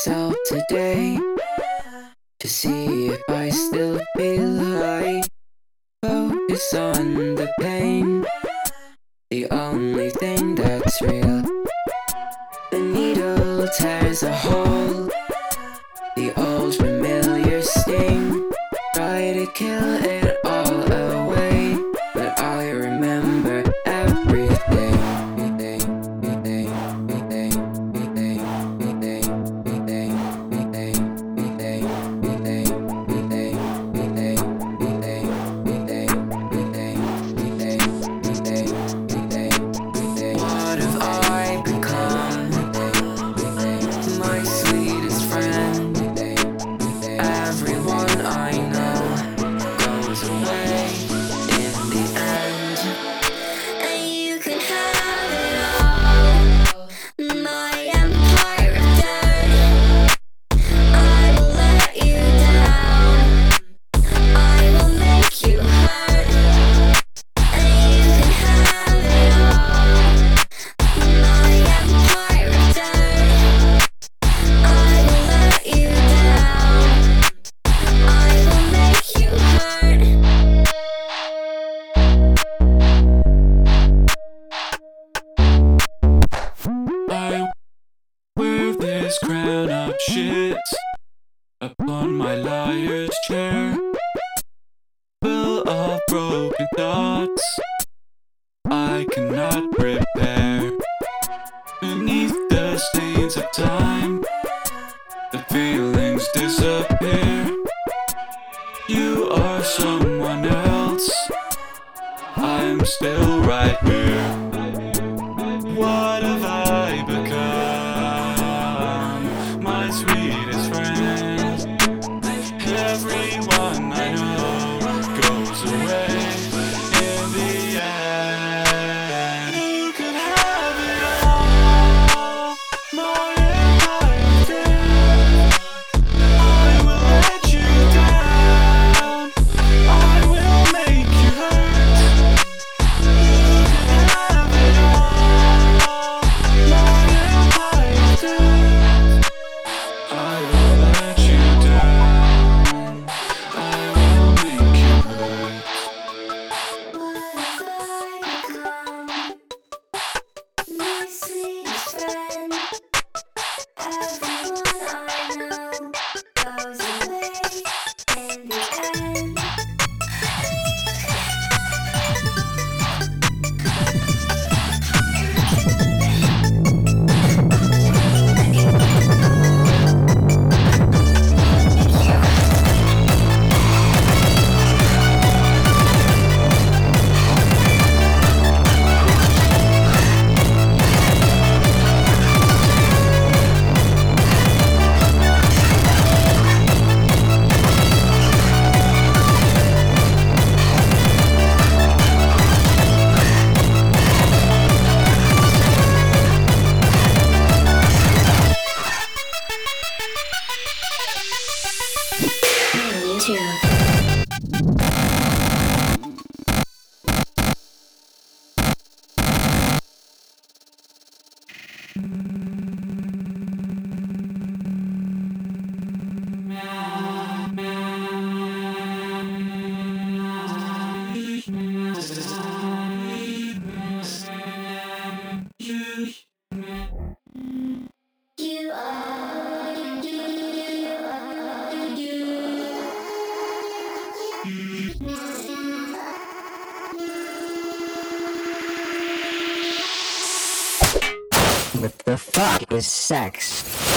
myself today to see if I still feel high. Focus on the pain, the only thing that's real. The needle tears a hole, the old familiar sting. Try to kill it all away, but I remember everything. What have I become? My sweetest friend. Everyone I know goes away in the end. And you can have it all, my empire of dirt. I will let you down, I will make you hurt. And you can have it all, my empire of dirt. I will let you down, I will make you hurt. I wear this crown of shit upon my liar's chair, full of broken thoughts I cannot repair. Beneath the stains of time, the feelings disappear. You are someone else, I'm still right here. What have I become? My sweetest friend. Everyone I know goes away in the end. You could have it all, my empire dead. I will let you down, I will make you hurt. You could have it all, my empire dead. I will let you down, I will make you hurt. What have I become? My sweetest friend. Everyone I know goes away in the end. You are What the fuck is sex?